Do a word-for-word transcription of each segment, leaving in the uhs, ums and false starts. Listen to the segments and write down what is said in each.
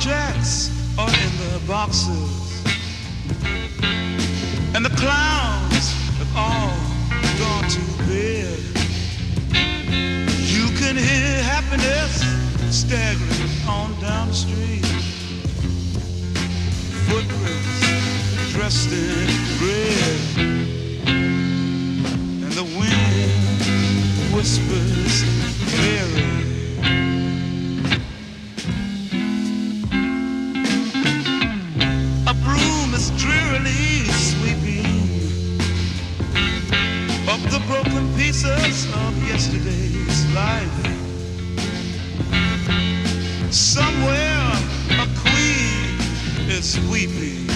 jacks are in the boxes, and the clowns have all gone to bed. You can hear happiness staggering on down the street. Footprints dressed in red, and the wind whispers Mary. A broom is drearily sweeping up the broken pieces of yesterday's life. Somewhere a queen is weeping.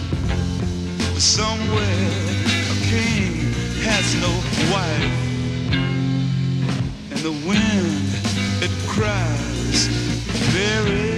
Somewhere a king has no wife. And the wind, it cries, Mary.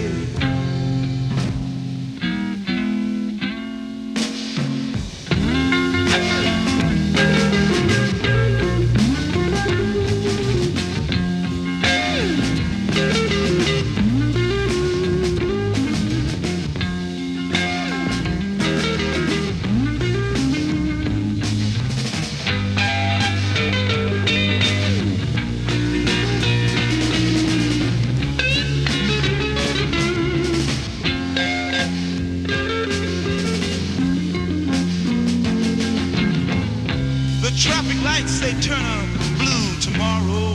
Traffic lights, they turn up blue tomorrow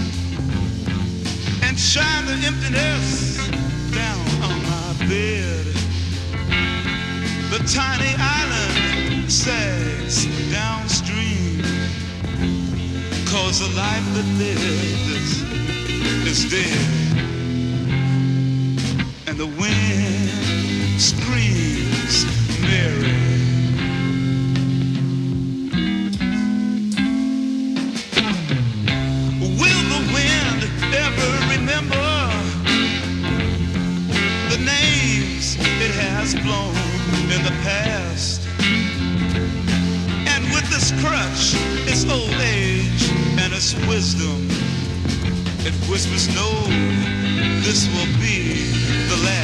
and shine the emptiness down on my bed. The tiny island sags downstream, 'cause the life that lived is, is dead. And the wind screams, Mary. It has blown in the past, and with this crutch, its old age and its wisdom, it whispers, no, this will be the last.